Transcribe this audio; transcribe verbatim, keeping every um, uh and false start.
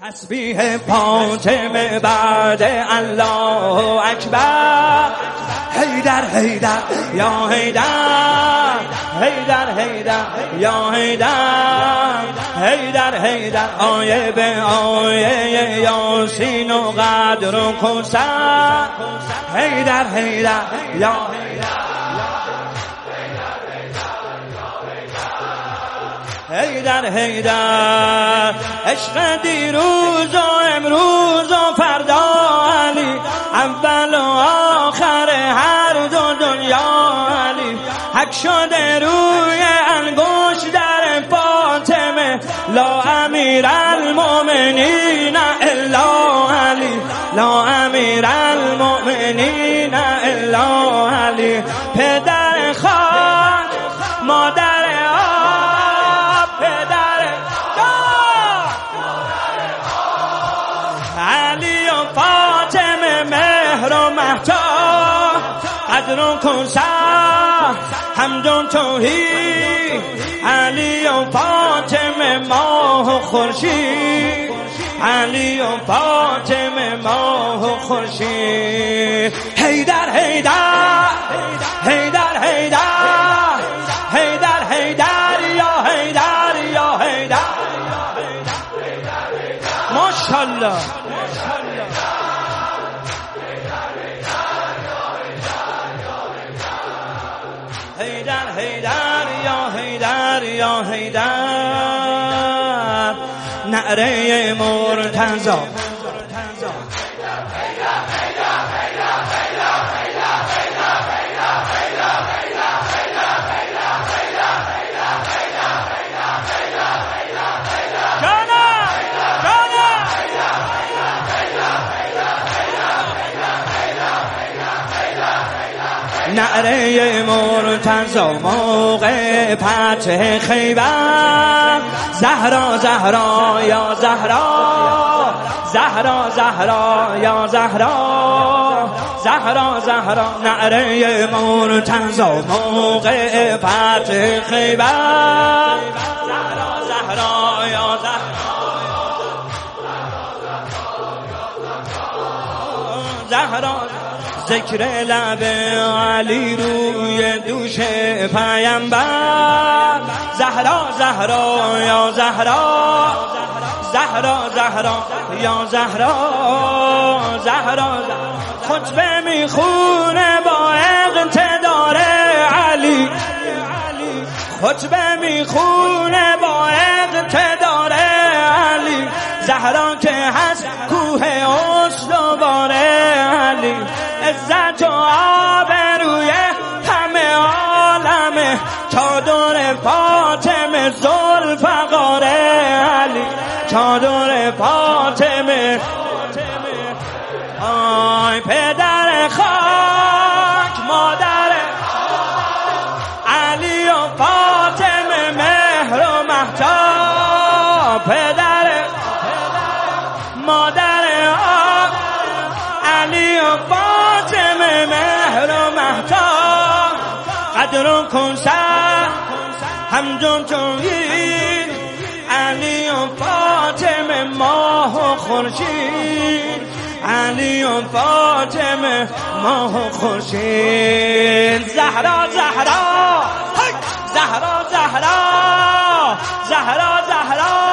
تسبیح فاطمه بعد الله اکبر. حیدر حیدر یا حیدر، حیدر حیدر یا حیدر، حیدر حیدر آیه به آیه یاسین و قدر و کوثر. حیدر حیدر یا حیدر، حیدر حیدر عشق دیروز و امروز و فردا علی، اول و آخر هر دو دنیا علی. حق شده روی انگشت در فاطمه، لا امیر المؤمنین الا علی، لا امیر المؤمنین الا علی. پدر خاک مادر علی و فاطمه مهر و مهتاب، قدر و کوثر حمد و توحید. علی و فاطمه ماه و خورشید، علی و فاطمه ماه و خورشید. حیدر حیدر حیدر حیدر حیدر حیدر یا حیدر یا حیدر. ماشاءالله حیدر حیدر یا حیدر یا حیدر. نعره مرتضی نعره مرتضی موقع فتح خیبر. زهرا زهرا یا زهرا، زهرا زهرا یا زهرا، زهرا زهرا. نعره مرتضی موقع فتح خیبر. زهرا زهرا یا زهرا، زهرا. ذکر لب علی روی دوش پیامبر. زهرا زهرا یا زهرا، زهرا زهرا یا زهرا، زهرا. خطبه میخونه با اقتدار علی، خطبه میخونه با اقتدار علی. زهرا که هست کوه استوار علی، عزت و آبروی همه عالمه. چادر فاطمه ذوالفقار علی، چادر فاطمه. آی پدر خاک مادر علی و فاطمه مهر و مهتاب. پدر مادر علی و فاطمه مهر و مهتاب، قدر و کوثر حمد و توحید. علی و فاطمه ماه و خورشید، علی و فاطمه ماه و خورشید. زهرا زهرا زهرا زهرا زهرا زهرا